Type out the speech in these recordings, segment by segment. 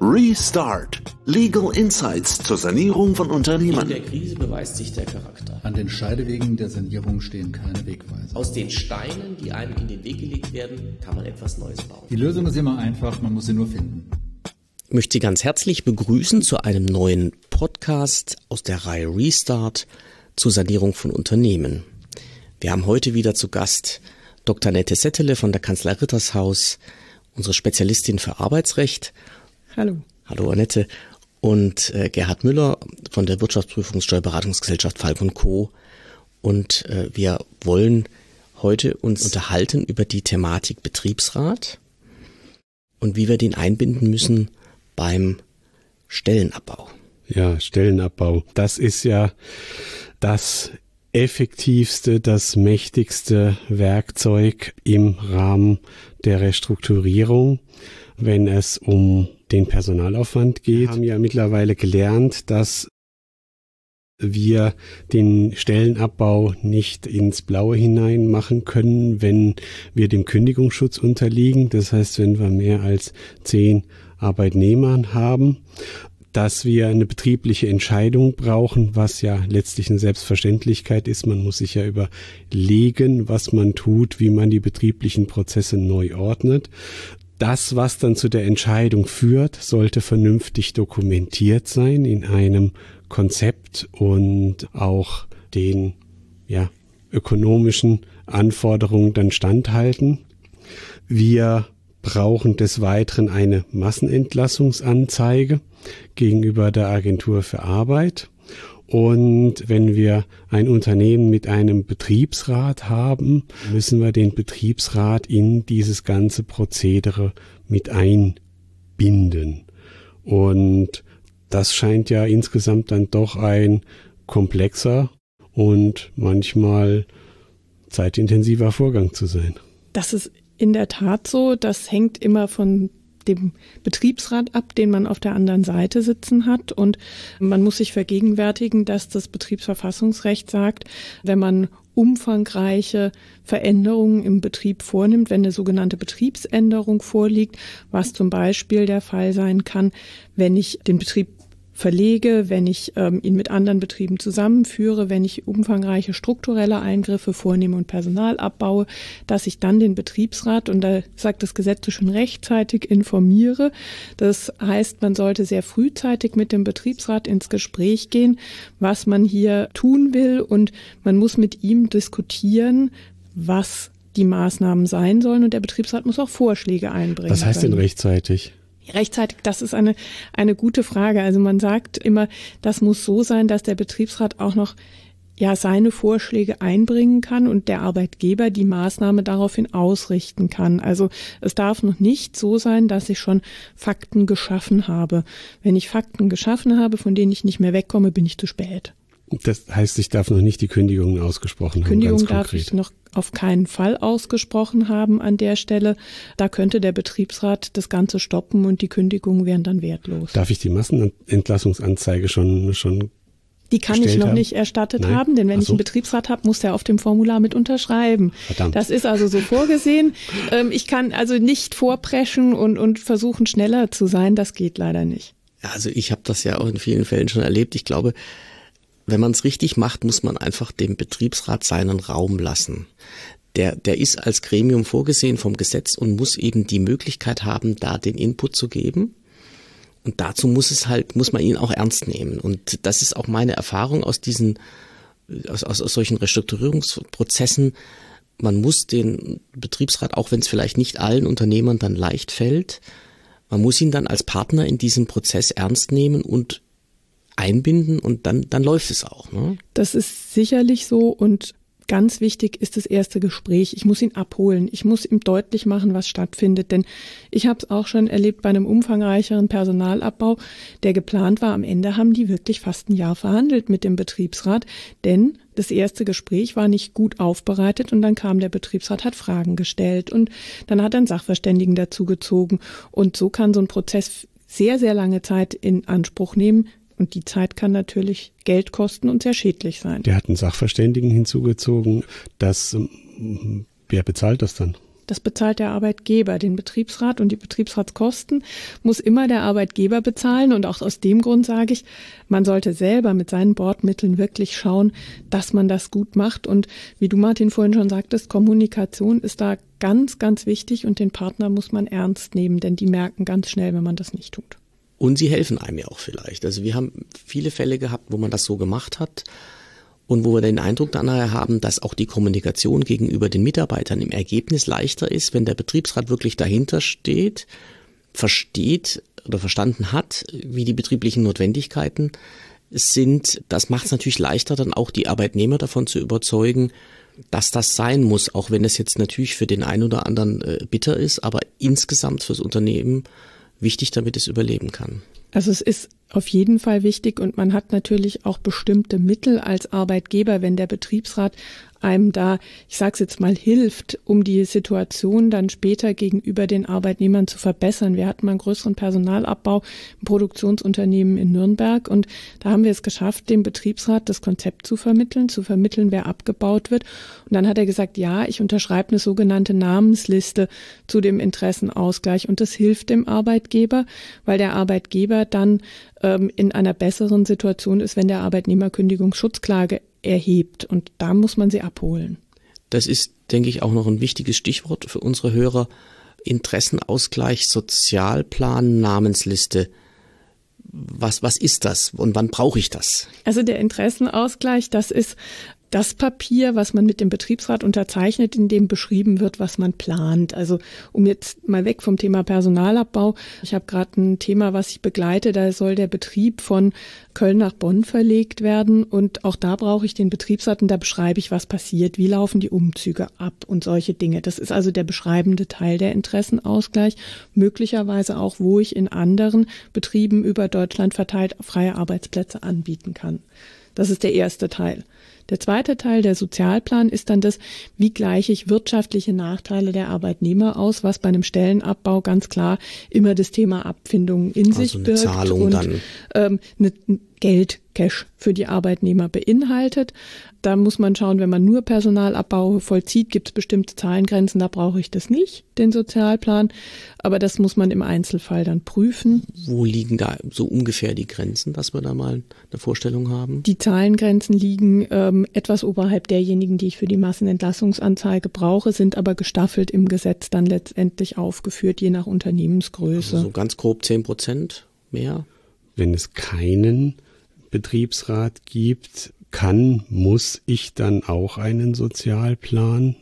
Restart. Legal Insights zur Sanierung von Unternehmen. In der Krise beweist sich der Charakter. An den Scheidewegen der Sanierung stehen keine Wegweiser. Aus den Steinen, die einem in den Weg gelegt werden, kann man etwas Neues bauen. Die Lösung ist immer einfach, man muss sie nur finden. Ich möchte Sie ganz herzlich begrüßen zu einem neuen Podcast aus der Reihe Restart zur Sanierung von Unternehmen. Wir haben heute wieder zu Gast Dr. Annette Settele von der Kanzlei Rittershaus, unsere Spezialistin für Arbeitsrecht. Hallo. Hallo Annette. Und Gerhard Müller von der Wirtschaftsprüfungssteuerberatungsgesellschaft Falk & Co. Und wir wollen heute uns unterhalten über die Thematik Betriebsrat und wie wir den einbinden müssen beim Stellenabbau. Ja, Stellenabbau. Das ist ja das effektivste, das mächtigste Werkzeug im Rahmen der Restrukturierung, wenn es um den Personalaufwand geht. Wir haben ja mittlerweile gelernt, dass wir den Stellenabbau nicht ins Blaue hinein machen können, wenn wir dem Kündigungsschutz unterliegen. Das heißt, wenn wir mehr als 10 Arbeitnehmern haben, dass wir eine betriebliche Entscheidung brauchen, was ja letztlich eine Selbstverständlichkeit ist. Man muss sich ja überlegen, was man tut, wie man die betrieblichen Prozesse neu ordnet. Das, was dann zu der Entscheidung führt, sollte vernünftig dokumentiert sein in einem Konzept und auch den ökonomischen Anforderungen dann standhalten. Wir brauchen des Weiteren eine Massenentlassungsanzeige gegenüber der Agentur für Arbeit. Und wenn wir ein Unternehmen mit einem Betriebsrat haben, müssen wir den Betriebsrat in dieses ganze Prozedere mit einbinden. Und das scheint ja insgesamt dann doch ein komplexer und manchmal zeitintensiver Vorgang zu sein. Das ist in der Tat so. Das hängt immer von dem Betriebsrat ab, den man auf der anderen Seite sitzen hat. Und man muss sich vergegenwärtigen, dass das Betriebsverfassungsrecht sagt, wenn man umfangreiche Veränderungen im Betrieb vornimmt, wenn eine sogenannte Betriebsänderung vorliegt, was zum Beispiel der Fall sein kann, wenn ich den Betrieb verlege, wenn ich ihn mit anderen Betrieben zusammenführe, wenn ich umfangreiche strukturelle Eingriffe vornehme und Personal abbaue, dass ich dann den Betriebsrat, und da sagt das Gesetz schon rechtzeitig, informiere. Das heißt, man sollte sehr frühzeitig mit dem Betriebsrat ins Gespräch gehen, was man hier tun will, und man muss mit ihm diskutieren, was die Maßnahmen sein sollen, und der Betriebsrat muss auch Vorschläge einbringen. Was heißt denn rechtzeitig? Rechtzeitig, das ist eine gute Frage. Also man sagt immer, das muss so sein, dass der Betriebsrat auch noch seine Vorschläge einbringen kann und der Arbeitgeber die Maßnahme daraufhin ausrichten kann. Also es darf noch nicht so sein, dass ich schon Fakten geschaffen habe. Wenn ich Fakten geschaffen habe, von denen ich nicht mehr wegkomme, bin ich zu spät. Das heißt, ich darf noch nicht die Kündigung ausgesprochen haben. Kündigung darf ich noch auf keinen Fall ausgesprochen haben an der Stelle. Da könnte der Betriebsrat das Ganze stoppen und die Kündigungen wären dann wertlos. Darf ich die Massenentlassungsanzeige schon Die kann ich noch nicht erstattet haben, denn wenn ich einen Betriebsrat habe, muss der auf dem Formular mit unterschreiben. Verdammt. Das ist also so vorgesehen. Ich kann also nicht vorpreschen und versuchen, schneller zu sein. Das geht leider nicht. Ja, also ich habe das ja auch in vielen Fällen schon erlebt. Ich glaube, wenn man es richtig macht, muss man einfach dem Betriebsrat seinen Raum lassen. Der ist als Gremium vorgesehen vom Gesetz und muss eben die Möglichkeit haben, da den Input zu geben. Und dazu muss man ihn auch ernst nehmen. Und das ist auch meine Erfahrung aus solchen Restrukturierungsprozessen. Man muss den Betriebsrat, auch wenn es vielleicht nicht allen Unternehmern dann leicht fällt, man muss ihn dann als Partner in diesem Prozess ernst nehmen und einbinden, und dann läuft es auch. Ne? Das ist sicherlich so, und ganz wichtig ist das erste Gespräch. Ich muss ihn abholen. Ich muss ihm deutlich machen, was stattfindet. Denn ich habe es auch schon erlebt bei einem umfangreicheren Personalabbau, der geplant war. Am Ende haben die wirklich fast ein Jahr verhandelt mit dem Betriebsrat, denn das erste Gespräch war nicht gut aufbereitet, und dann kam der Betriebsrat, hat Fragen gestellt, und dann hat er einen Sachverständigen dazugezogen. Und so kann so ein Prozess sehr, sehr lange Zeit in Anspruch nehmen. Und die Zeit kann natürlich Geld kosten und sehr schädlich sein. Der hat einen Sachverständigen hinzugezogen. Wer bezahlt das dann? Das bezahlt der Arbeitgeber. Den Betriebsrat und die Betriebsratskosten muss immer der Arbeitgeber bezahlen. Und auch aus dem Grund sage ich, man sollte selber mit seinen Bordmitteln wirklich schauen, dass man das gut macht. Und wie du, Martin, vorhin schon sagtest, Kommunikation ist da ganz, ganz wichtig und den Partner muss man ernst nehmen, denn die merken ganz schnell, wenn man das nicht tut. Und sie helfen einem ja auch vielleicht. Also wir haben viele Fälle gehabt, wo man das so gemacht hat. Und wo wir den Eindruck dann haben, dass auch die Kommunikation gegenüber den Mitarbeitern im Ergebnis leichter ist, wenn der Betriebsrat wirklich dahinter steht, versteht oder verstanden hat, wie die betrieblichen Notwendigkeiten sind. Das macht es natürlich leichter, dann auch die Arbeitnehmer davon zu überzeugen, dass das sein muss, auch wenn es jetzt natürlich für den einen oder anderen bitter ist, aber insgesamt fürs Unternehmen wichtig, damit es überleben kann. Also es ist auf jeden Fall wichtig und man hat natürlich auch bestimmte Mittel als Arbeitgeber, wenn der Betriebsrat einem da, ich sage es jetzt mal, hilft, um die Situation dann später gegenüber den Arbeitnehmern zu verbessern. Wir hatten mal einen größeren Personalabbau im Produktionsunternehmen in Nürnberg und da haben wir es geschafft, dem Betriebsrat das Konzept zu vermitteln, wer abgebaut wird. Und dann hat er gesagt, ja, ich unterschreibe eine sogenannte Namensliste zu dem Interessenausgleich und das hilft dem Arbeitgeber, weil der Arbeitgeber dann in einer besseren Situation ist, wenn der Arbeitnehmer Kündigungsschutzklage erhebt. Und da muss man sie abholen. Das ist, denke ich, auch noch ein wichtiges Stichwort für unsere Hörer. Interessenausgleich, Sozialplan, Namensliste. Was ist das und wann brauche ich das? Also der Interessenausgleich, das ist das Papier, was man mit dem Betriebsrat unterzeichnet, in dem beschrieben wird, was man plant. Also um jetzt mal weg vom Thema Personalabbau. Ich habe gerade ein Thema, was ich begleite. Da soll der Betrieb von Köln nach Bonn verlegt werden. Und auch da brauche ich den Betriebsrat und da beschreibe ich, was passiert. Wie laufen die Umzüge ab und solche Dinge. Das ist also der beschreibende Teil der Interessenausgleich. Möglicherweise auch, wo ich in anderen Betrieben über Deutschland verteilt freie Arbeitsplätze anbieten kann. Das ist der erste Teil. Der zweite Teil, der Sozialplan, ist dann das, wie gleiche ich wirtschaftliche Nachteile der Arbeitnehmer aus, was bei einem Stellenabbau ganz klar immer das Thema Abfindung in sich birgt. Zahlung und dann. Geld, Cash für die Arbeitnehmer beinhaltet. Da muss man schauen, wenn man nur Personalabbau vollzieht, gibt es bestimmte Zahlengrenzen, da brauche ich das nicht, den Sozialplan. Aber das muss man im Einzelfall dann prüfen. Wo liegen da so ungefähr die Grenzen, dass wir da mal eine Vorstellung haben? Die Zahlengrenzen liegen etwas oberhalb derjenigen, die ich für die Massenentlassungsanzeige brauche, sind aber gestaffelt im Gesetz dann letztendlich aufgeführt, je nach Unternehmensgröße. Also so ganz grob 10% mehr? Wenn es keinen Betriebsrat gibt, muss ich dann auch einen Sozialplan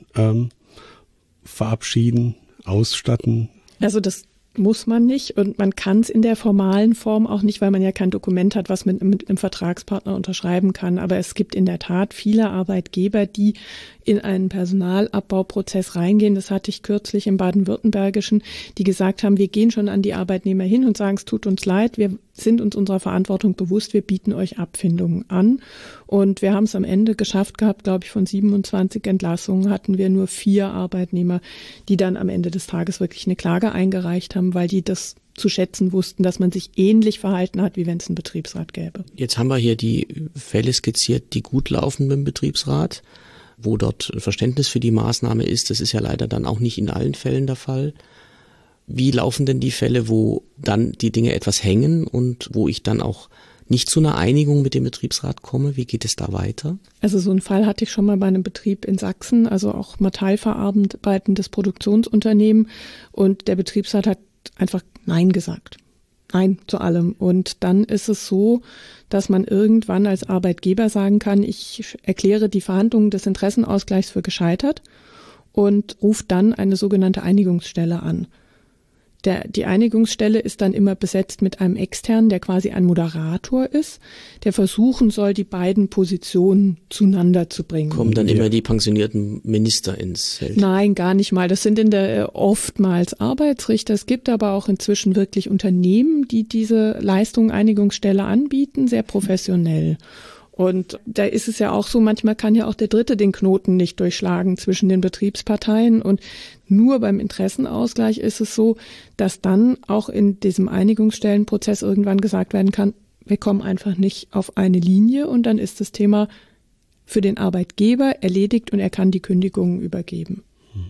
verabschieden, ausstatten? Also das muss man nicht und man kann es in der formalen Form auch nicht, weil man ja kein Dokument hat, was man mit einem Vertragspartner unterschreiben kann. Aber es gibt in der Tat viele Arbeitgeber, die in einen Personalabbauprozess reingehen. Das hatte ich kürzlich im Baden-Württembergischen, die gesagt haben, wir gehen schon an die Arbeitnehmer hin und sagen, es tut uns leid, wir sind uns unserer Verantwortung bewusst, wir bieten euch Abfindungen an. Und wir haben es am Ende geschafft gehabt, glaube ich, von 27 Entlassungen hatten wir nur 4 Arbeitnehmer, die dann am Ende des Tages wirklich eine Klage eingereicht haben, weil die das zu schätzen wussten, dass man sich ähnlich verhalten hat, wie wenn es einen Betriebsrat gäbe. Jetzt haben wir hier die Fälle skizziert, die gut laufen mit dem Betriebsrat, wo dort Verständnis für die Maßnahme ist. Das ist ja leider dann auch nicht in allen Fällen der Fall. Wie laufen denn die Fälle, wo dann die Dinge etwas hängen und wo ich dann auch nicht zu einer Einigung mit dem Betriebsrat komme? Wie geht es da weiter? Also so einen Fall hatte ich schon mal bei einem Betrieb in Sachsen, also auch metallverarbeitendes Produktionsunternehmen. Und der Betriebsrat hat einfach Nein gesagt. Nein zu allem. Und dann ist es so, dass man irgendwann als Arbeitgeber sagen kann, ich erkläre die Verhandlungen des Interessenausgleichs für gescheitert und ruft dann eine sogenannte Einigungsstelle an. Die Einigungsstelle ist dann immer besetzt mit einem Externen, der quasi ein Moderator ist, der versuchen soll, die beiden Positionen zueinander zu bringen. Kommen dann immer die pensionierten Minister ins Feld? Nein, gar nicht mal. Das sind oftmals Arbeitsrichter. Es gibt aber auch inzwischen wirklich Unternehmen, die diese Leistung Einigungsstelle anbieten, sehr professionell. Und da ist es ja auch so, manchmal kann ja auch der Dritte den Knoten nicht durchschlagen zwischen den Betriebsparteien. Und nur beim Interessenausgleich ist es so, dass dann auch in diesem Einigungsstellenprozess irgendwann gesagt werden kann, wir kommen einfach nicht auf eine Linie und dann ist das Thema für den Arbeitgeber erledigt und er kann die Kündigungen übergeben.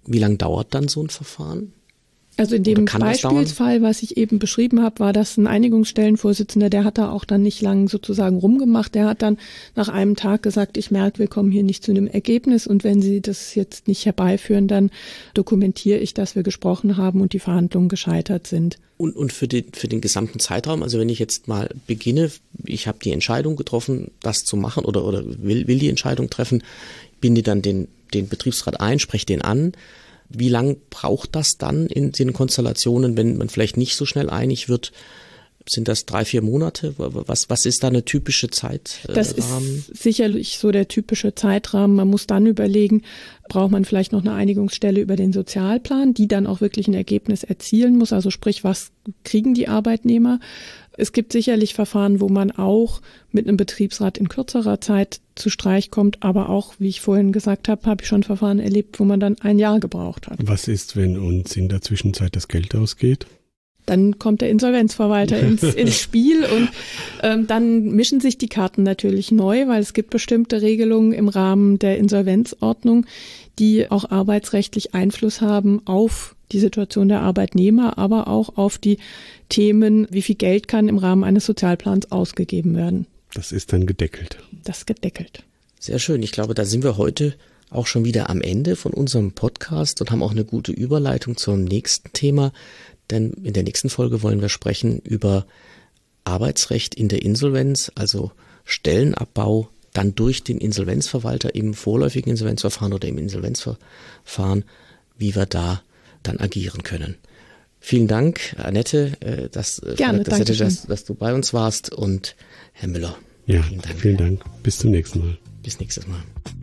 Wie lange dauert dann so ein Verfahren? Also in dem Beispielsfall, was ich eben beschrieben habe, war das ein Einigungsstellenvorsitzender, der hat da auch dann nicht lang sozusagen rumgemacht. Der hat dann nach einem Tag gesagt, ich merke, wir kommen hier nicht zu einem Ergebnis und wenn Sie das jetzt nicht herbeiführen, dann dokumentiere ich, dass wir gesprochen haben und die Verhandlungen gescheitert sind. Und für den gesamten Zeitraum, also wenn ich jetzt mal beginne, ich habe die Entscheidung getroffen, das zu machen oder will die Entscheidung treffen, binde dann den Betriebsrat ein, spreche den an. Wie lang braucht das dann in den Konstellationen, wenn man vielleicht nicht so schnell einig wird? Sind das 3-4 Monate? Was ist da eine typische Zeitrahmen? Das ist sicherlich so der typische Zeitrahmen. Man muss dann überlegen, braucht man vielleicht noch eine Einigungsstelle über den Sozialplan, die dann auch wirklich ein Ergebnis erzielen muss. Also sprich, was kriegen die Arbeitnehmer? Es gibt sicherlich Verfahren, wo man auch mit einem Betriebsrat in kürzerer Zeit zu Streich kommt, aber auch, wie ich vorhin gesagt habe, habe ich schon Verfahren erlebt, wo man dann 1 Jahr gebraucht hat. Was ist, wenn uns in der Zwischenzeit das Geld ausgeht? Dann kommt der Insolvenzverwalter ins Spiel und dann mischen sich die Karten natürlich neu, weil es gibt bestimmte Regelungen im Rahmen der Insolvenzordnung, die auch arbeitsrechtlich Einfluss haben auf die Situation der Arbeitnehmer, aber auch auf die Themen, wie viel Geld kann im Rahmen eines Sozialplans ausgegeben werden. Das ist dann gedeckelt. Das ist gedeckelt. Sehr schön. Ich glaube, da sind wir heute auch schon wieder am Ende von unserem Podcast und haben auch eine gute Überleitung zum nächsten Thema. Denn in der nächsten Folge wollen wir sprechen über Arbeitsrecht in der Insolvenz, also Stellenabbau dann durch den Insolvenzverwalter im vorläufigen Insolvenzverfahren oder im Insolvenzverfahren, wie wir da dann agieren können. Vielen Dank, Annette, dass du bei uns warst und Herr Müller. Ja, vielen Dank. Bis zum nächsten Mal. Bis nächstes Mal.